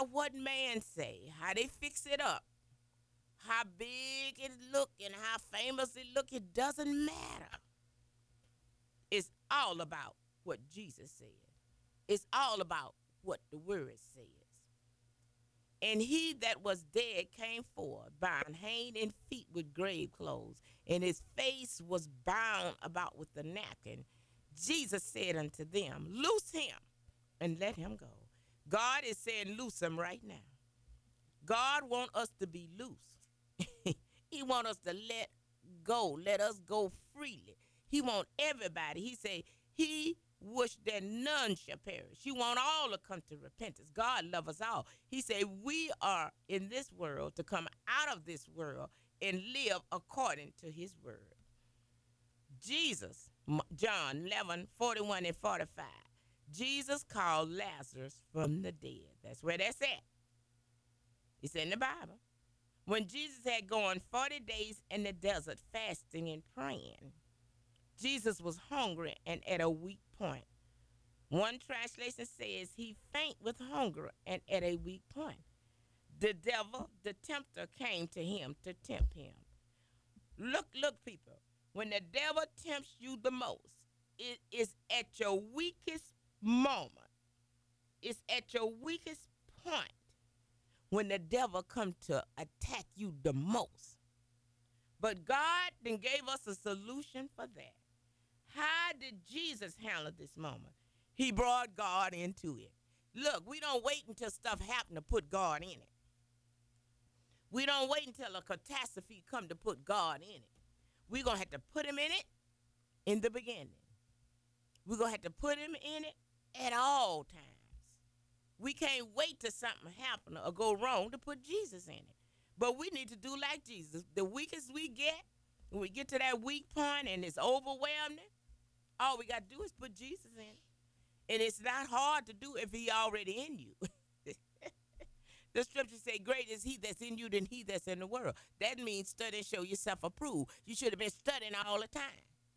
about what man say, how they fix it up, how big it look and how famous it look. It doesn't matter. It's all about what Jesus said. It's all about what the word says. And he that was dead came forth, bound hand and feet with grave clothes, and his face was bound about with a napkin. Jesus said unto them, loose him and let him go. God is saying, loose him right now. God wants us to be loose. He wants us to let us go freely. He wants everybody. He say, he wish that none shall perish. He want all to come to repentance. God love us all. He say, we are in this world to come out of this world and live according to his word. Jesus, John 11:41 and 45. Jesus called Lazarus from the dead. That's where that's at. It's in the Bible. When Jesus had gone 40 days in the desert fasting and praying, Jesus was hungry and at a weak point. One translation says he faint with hunger and at a weak point. The devil, the tempter, came to him to tempt him. Look, people. When the devil tempts you the most, it is at your weakest moment. It's at your weakest point when the devil come to attack you the most. But God then gave us a solution for that. How did Jesus handle this moment? He brought God into it. Look, we don't wait until stuff happen to put God in it. We don't wait until a catastrophe come to put God in it. We're going to have to put him in it in the beginning. We're going to have to put him in it at all times. We can't wait till something happen or go wrong to put Jesus in it. But we need to do like Jesus. The weakest we get, when we get to that weak point and it's overwhelming, all we got to do is put Jesus in it. And it's not hard to do if he already in you. The scripture say, great is he that's in you than he that's in the world. That means study and show yourself approved. You should have been studying all the time.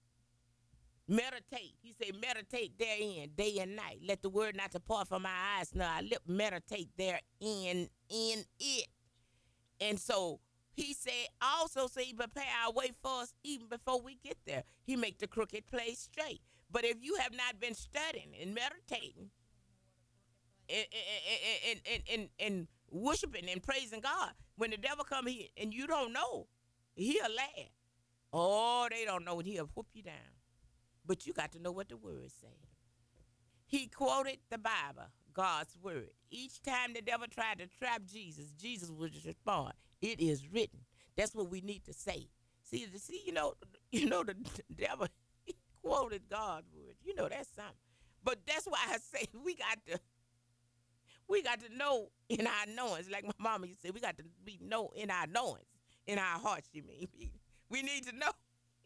Meditate. He said, meditate therein day and night. Let the word not depart from my eyes, nor I lip. Meditate therein in it. And so he said, also say, he prepare our way for us even before we get there. He make the crooked place straight. But if you have not been studying and meditating and worshiping and praising God, when the devil come here and you don't know, he'll laugh. Oh, they don't know, and he'll whoop you down. But you got to know what the words say. He quoted the Bible, God's word. Each time the devil tried to trap Jesus, Jesus would respond, it is written. That's what we need to say. See, the devil he quoted God's word. You know that's something. But that's why I say we got to know in our knowings. Like my mama used to say, we got to know in our knowings, in our hearts. You mean we need to know.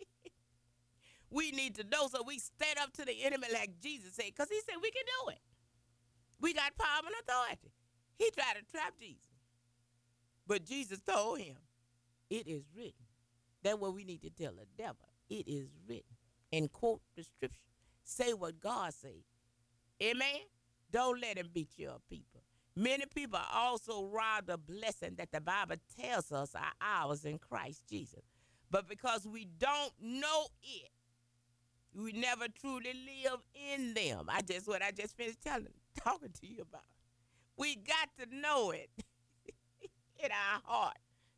We need to know so we stand up to the enemy like Jesus said, because he said we can do it. We got power and authority. He tried to trap Jesus. But Jesus told him, it is written. That's what we need to tell the devil. It is written. And quote the scripture. Say what God say. Amen? Don't let him beat you up, people. Many people also rob the blessing that the Bible tells us are ours in Christ Jesus. But because we don't know it, we never truly live in them. What I just finished talking to you about. We got to know it in our heart.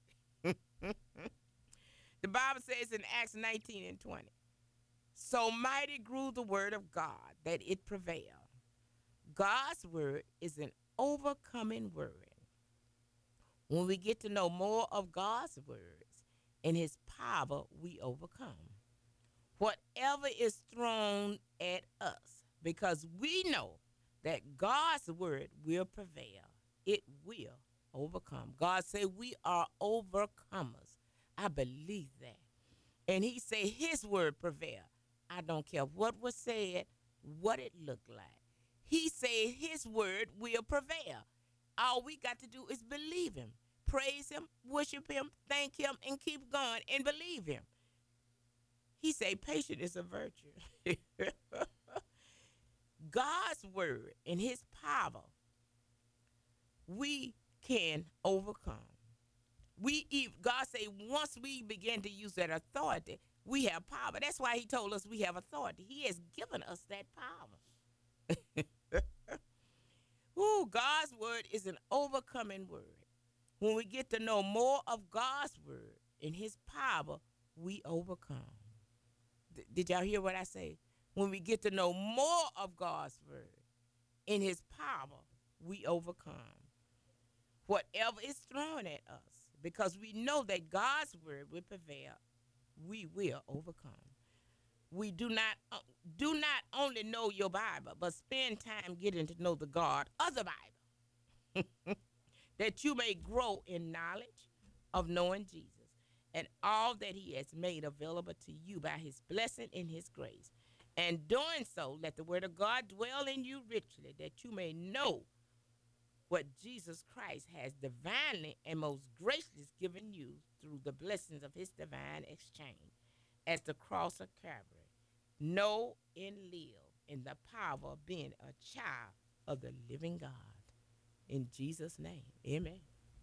The Bible says in Acts 19 and 20, so mighty grew the word of God that it prevailed. God's word is an overcoming word. When we get to know more of God's words and his power, we overcome whatever is thrown at us, because we know that God's word will prevail. It will overcome. God said we are overcomers. I believe that. And he said his word prevail. I don't care what was said, what it looked like. He said his word will prevail. All we got to do is believe him, praise him, worship him, thank him, and keep going and believe him. He said patience is a virtue. God's word and his power we can overcome. God say once we begin to use that authority, we have power. That's why he told us we have authority. He has given us that power. Ooh, God's word is an overcoming word. When we get to know more of God's word and his power, we overcome. Did y'all hear what I say? When we get to know more of God's word in his power, we overcome whatever is thrown at us, because we know that God's word will prevail. We will overcome. We do not only know your Bible, but spend time getting to know the God of the Bible, that you may grow in knowledge of knowing Jesus and all that he has made available to you by his blessing and his grace. And doing so, let the word of God dwell in you richly, that you may know what Jesus Christ has divinely and most graciously given you through the blessings of his divine exchange at the cross of Calvary. Know and live in the power of being a child of the living God. In Jesus' name, amen.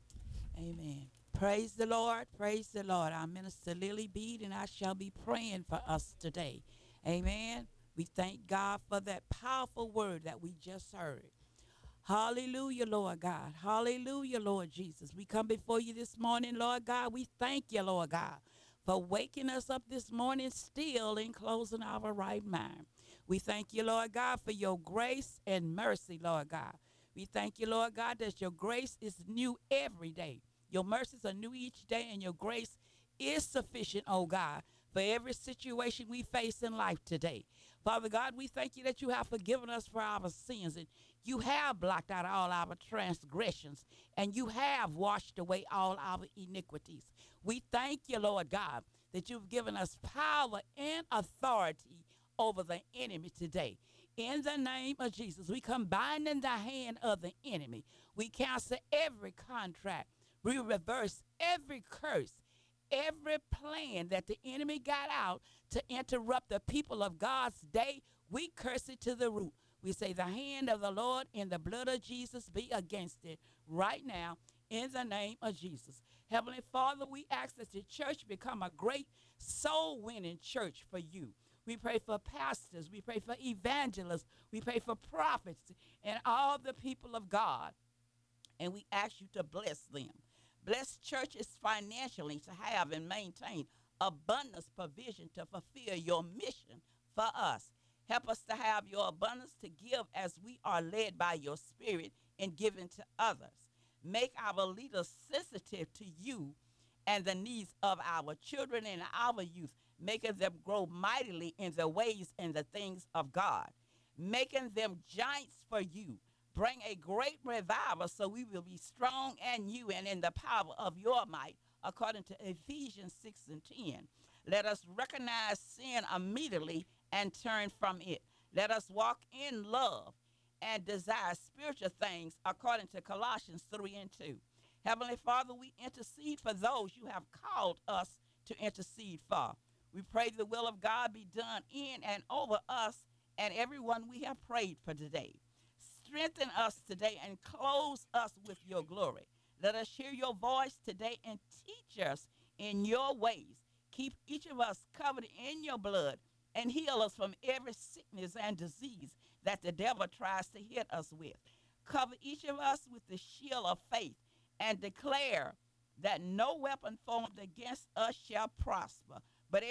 Amen. Praise the Lord. Praise the Lord. I'm Minister Lily Bead, and I shall be praying for us today. Amen. We thank God for that powerful word that we just heard. Hallelujah, Lord God. Hallelujah, Lord Jesus. We come before you this morning, Lord God. We thank you, Lord God, for waking us up this morning still and closing our right mind. We thank you, Lord God, for your grace and mercy, Lord God. We thank you, Lord God, that your grace is new every day. Your mercies are new each day, and your grace is sufficient, oh God, for every situation we face in life today. Father God, we thank you that you have forgiven us for our sins, and you have blocked out all our transgressions, and you have washed away all our iniquities. We thank you, Lord God, that you've given us power and authority over the enemy today. In the name of Jesus, we come binding the hand of the enemy. We cancel every contract. We reverse every curse, every plan that the enemy got out to interrupt the people of God's day. We curse it to the root. We say the hand of the Lord and the blood of Jesus be against it right now in the name of Jesus. Heavenly Father, we ask that the church become a great soul winning church for you. We pray for pastors. We pray for evangelists. We pray for prophets and all the people of God. And we ask you to bless them. Bless churches financially to have and maintain abundance provision to fulfill your mission for us. Help us to have your abundance to give as we are led by your spirit in giving to others. Make our leaders sensitive to you and the needs of our children and our youth, making them grow mightily in the ways and the things of God, making them giants for you. Bring a great revival so we will be strong and you and in the power of your might, according to Ephesians 6 and 10. Let us recognize sin immediately and turn from it. Let us walk in love and desire spiritual things, according to Colossians 3 and 2. Heavenly Father, we intercede for those you have called us to intercede for. We pray the will of God be done in and over us and everyone we have prayed for today. Strengthen us today and clothe us with your glory. Let us hear your voice today and teach us in your ways. Keep each of us covered in your blood and heal us from every sickness and disease that the devil tries to hit us with. Cover each of us with the shield of faith and declare that no weapon formed against us shall prosper, but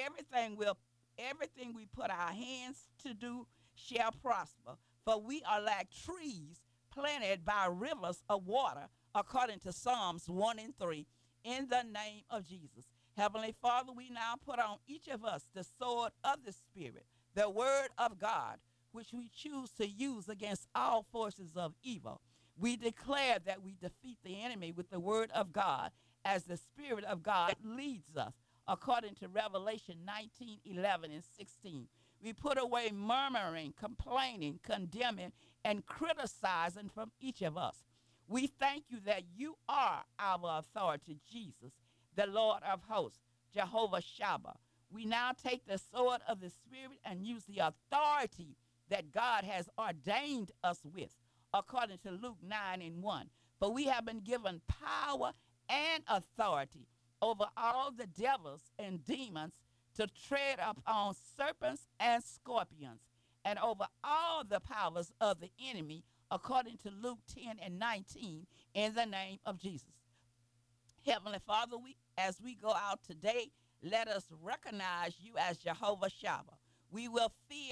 everything we put our hands to do shall prosper. For we are like trees planted by rivers of water, according to Psalms 1 and 3, in the name of Jesus. Heavenly Father, we now put on each of us the sword of the Spirit, the word of God, which we choose to use against all forces of evil. We declare that we defeat the enemy with the word of God as the Spirit of God leads us, according to Revelation 19, 11, and 16. We put away murmuring, complaining, condemning, and criticizing from each of us. We thank you that you are our authority, Jesus, the Lord of hosts, Jehovah Shabbat. We now take the sword of the Spirit and use the authority that God has ordained us with, according to Luke 9 and 1. For we have been given power and authority over all the devils and demons to tread upon serpents and scorpions, and over all the powers of the enemy, according to Luke 10:19, in the name of Jesus. Heavenly Father, as we go out today, let us recognize you as Jehovah Shammah. We will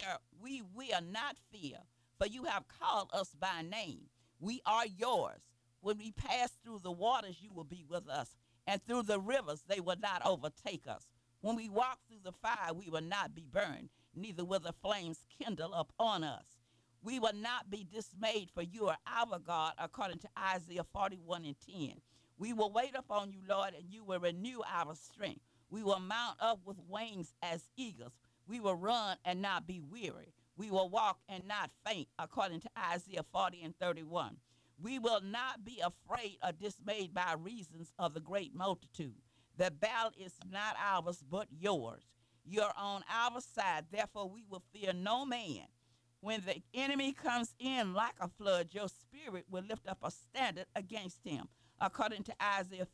not fear, for you have called us by name. We are yours. When we pass through the waters, you will be with us, and through the rivers, they will not overtake us. When we walk through the fire, we will not be burned, neither will the flames kindle upon us. We will not be dismayed, for you are our God, according to Isaiah 41:10. We will wait upon you, Lord, and you will renew our strength. We will mount up with wings as eagles. We will run and not be weary. We will walk and not faint, according to Isaiah 40:31. We will not be afraid or dismayed by reasons of the great multitude. The battle is not ours, but yours. You're on our side, therefore we will fear no man. When the enemy comes in like a flood, your spirit will lift up a standard against him, according to Isaiah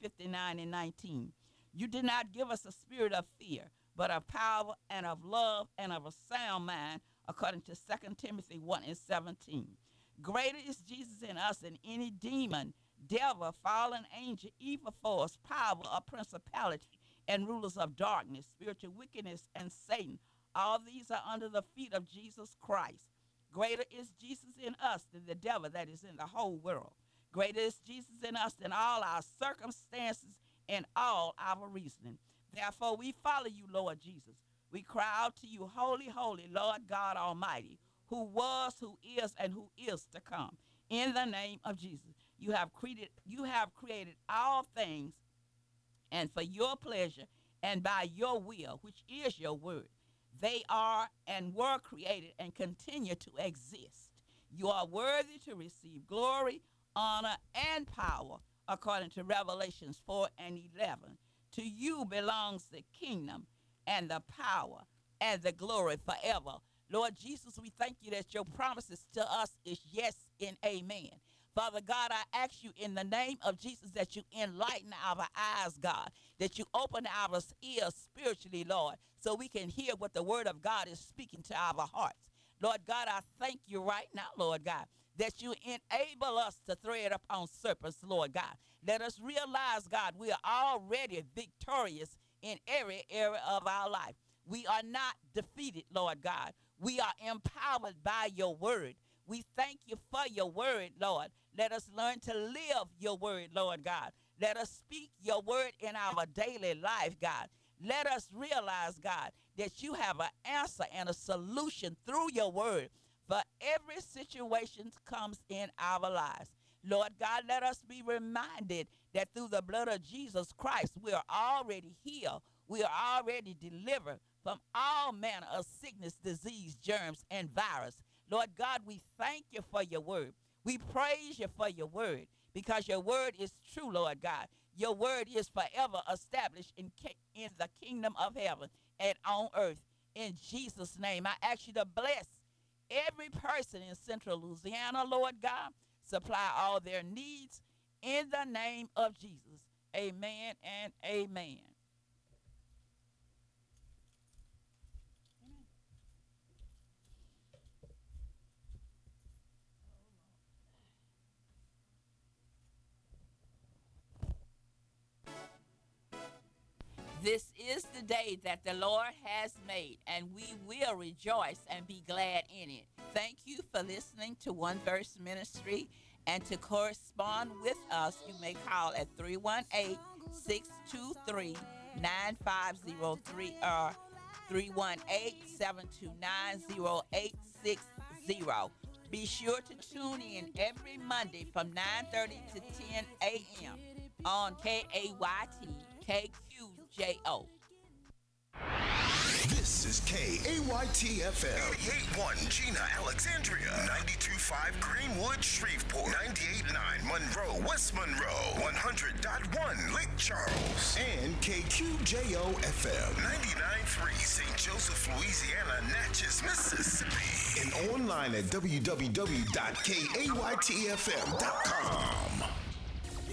59:19. You did not give us a spirit of fear, but of power and of love and of a sound mind, according to 2 Timothy 1:17. Greater is Jesus in us than any demon, devil, fallen angel, evil force, power, or principality, and rulers of darkness, spiritual wickedness, and Satan. All these are under the feet of Jesus Christ. Greater is Jesus in us than the devil that is in the whole world. Greater is Jesus in us than all our circumstances and all our reasoning. Therefore, we follow you, Lord Jesus. We cry out to you, holy, holy, Lord God Almighty, who was, who is, and who is to come. In the name of Jesus, you have created all things, and for your pleasure and by your will, which is your word. They are and were created and continue to exist. You are worthy to receive glory, honor, and power, according to Revelations 4:11. To you belongs the kingdom and the power and the glory forever. Lord Jesus, we thank you that your promises to us is yes and amen. Father God, I ask you in the name of Jesus that you enlighten our eyes, God, that you open our ears spiritually, Lord, so we can hear what the word of God is speaking to our hearts. Lord God, I thank you right now, Lord God, that you enable us to tread upon serpents, Lord God. Let us realize, God, we are already victorious in every area of our life. We are not defeated, Lord God. We are empowered by your word. We thank you for your word, Lord. Let us learn to live your word, Lord God. Let us speak your word in our daily life, God. Let us realize, God, that you have an answer and a solution through your word for every situation that comes in our lives. Lord God, let us be reminded that through the blood of Jesus Christ, we are already healed. We are already delivered from all manner of sickness, disease, germs, and virus. Lord God, we thank you for your word. We praise you for your word because your word is true, Lord God. Your word is forever established in the kingdom of heaven and on earth. In Jesus' name, I ask you to bless every person in Central Louisiana, Lord God. Supply all their needs in the name of Jesus. Amen and amen. This is the day that the Lord has made, and we will rejoice and be glad in it. Thank you for listening to One Verse Ministry, and to correspond with us, you may call at 318-623-9503 or 318-729-0860. Be sure to tune in every Monday from 9:30 to 10 a.m. on KAYT KQJO. This is KAYT FM. 88.1 Gina, Alexandria. 92.5 Greenwood, Shreveport. 98.9 Monroe, West Monroe. 100.1 Lake Charles. And KQJO FM. 99.3 St. Joseph, Louisiana, Natchez, Mississippi. And online at www.kaytfm.com.